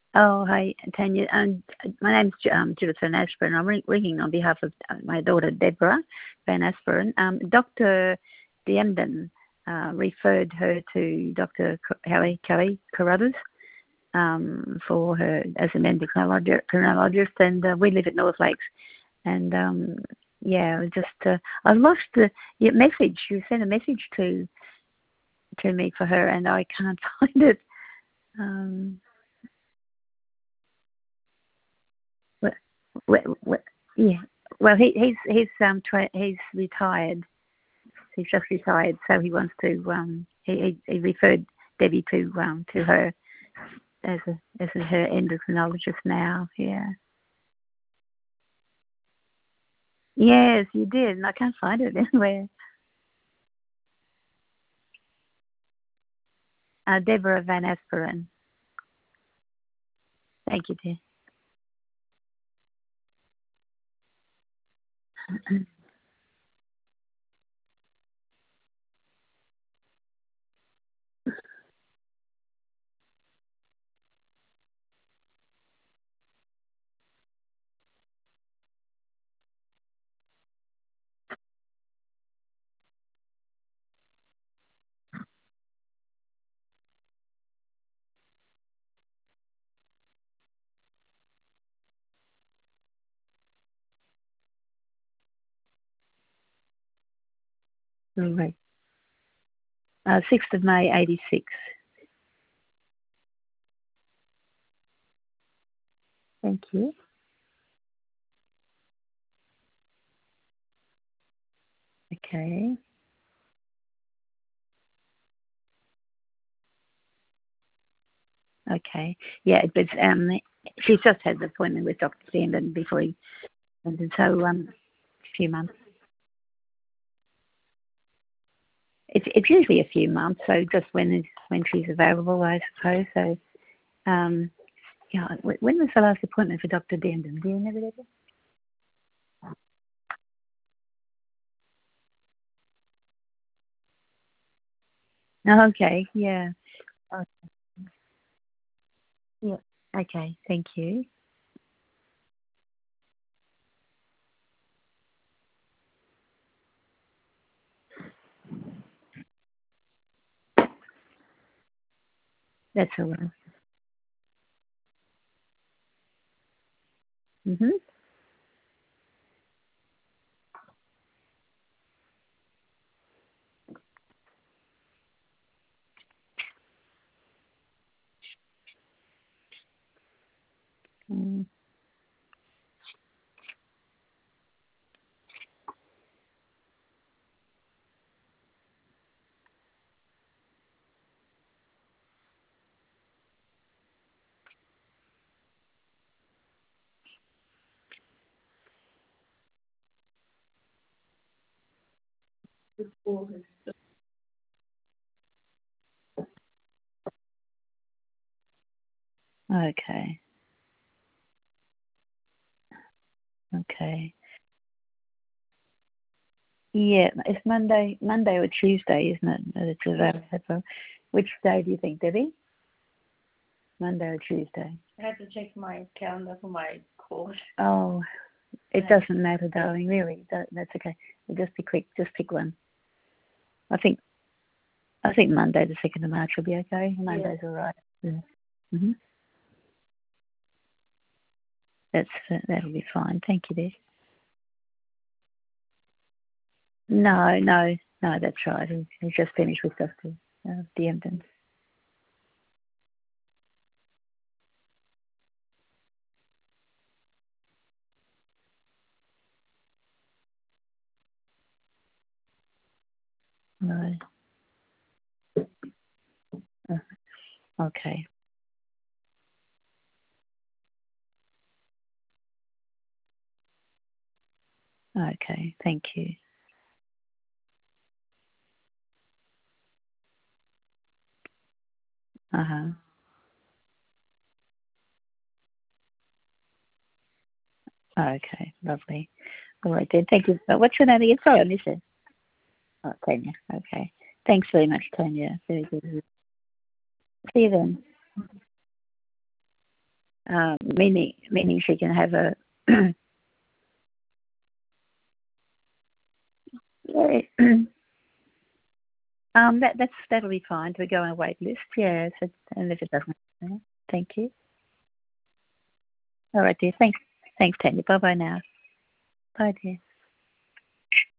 Oh, hi, Tanya. My name's Judith Van Asperen. I'm ringing on behalf of my daughter, Deborah Van Asperen. Dr. Diemden referred her to Dr. Kelly Carruthers for her as an endocrinologist, and we live at North Lakes. And I lost the message. You sent a message to me for her, and I can't find it. Yeah. Well, he's retired. He's just retired, so he wants to. He referred Debbie to her as her endocrinologist now. Yeah. Yes, you did, and I can't find it anywhere. Deborah Van Asperen. Thank you, dear. All right. 6th of May, 86. Thank you. Okay. Okay. Yeah, but she's just had an appointment with Dr. Sandon before he went, and so a few months. It's usually a few months, so just when she's available, I suppose. So, when was the last appointment for Dr. Dandon? Do you remember that? Oh, okay, yeah. Oh, yeah. Okay, thank you. That's all right. Mhm. Mm. Okay. Okay. Yeah, it's Monday or Tuesday, isn't it? That it's available. Which day do you think, Debbie? Monday or Tuesday? I have to check my calendar for my course. Oh, it doesn't matter, darling. Really, that's okay. We'll just be quick. Just pick one. I think Monday, the 2nd of March, will be okay. Monday's all right. Yeah. Mhm. That'll be fine. Thank you, dear. No, that's right. He just finished with Dr. Diemden. No. Okay. Okay. Thank you. Uh-huh. Okay. Lovely. All right, then. Thank you. What's your name again? Sorry, I missed it. Oh, Tanya. Okay. Thanks very much, Tanya. Very good. See you then. meaning she can have a yeah, that'll be fine to go on a wait list. Yes, and if it doesn't, thank you. All right, dear. Thanks, Tanya. Bye bye now. Bye, dear.